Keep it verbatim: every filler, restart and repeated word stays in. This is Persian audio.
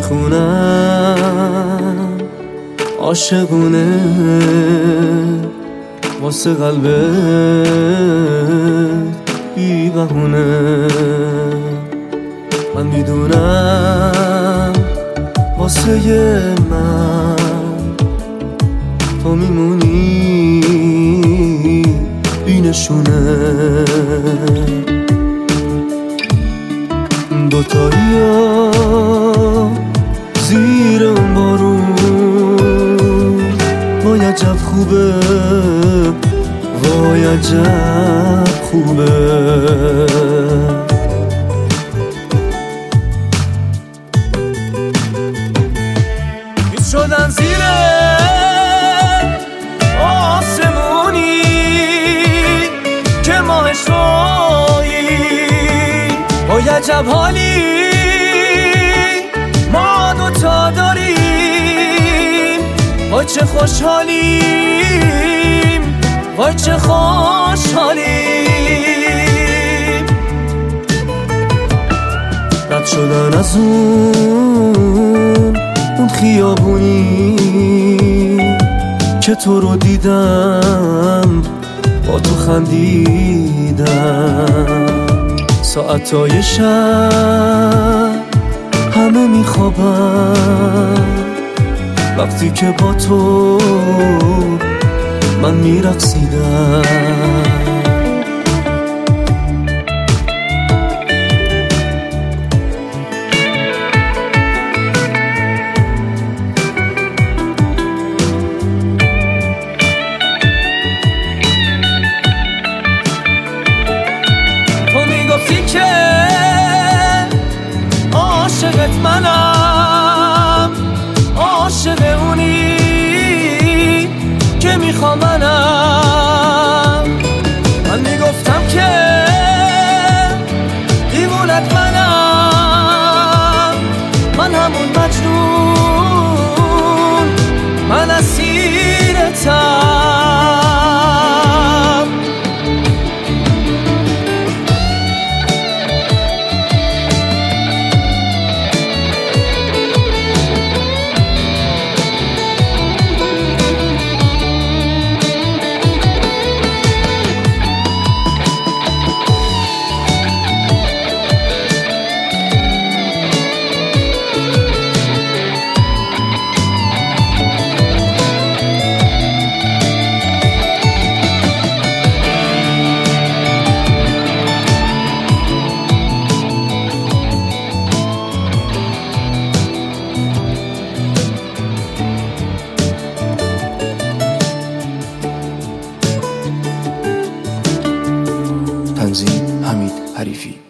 میخونم عاشقونه واسه قلبت بی بهونه. من میدونم واسه من تو میمونی بینشونه. دوتایی ها زیر اون بارون وای عجب خوبه، وای عجب خوبه. هیچ شدن زیر آسمونی که ماهش رویی، وای عجب حالی ما دوتا داریم. وای چه خوشحالیم، وای چه خوشحالیم. رد شدن از اون اون خیابونی که تو رو دیدم با تو خندیدم. ساعتای شب همه میخوابن وقتی که با تو من میرقصیدم. تو میگفتی که عاشقت منم، عاشق اونی که میخوام منم. من میگفتم که دیوونت منم، من همون مجنون، من اسیرتم. تنظیم حمید حریفی.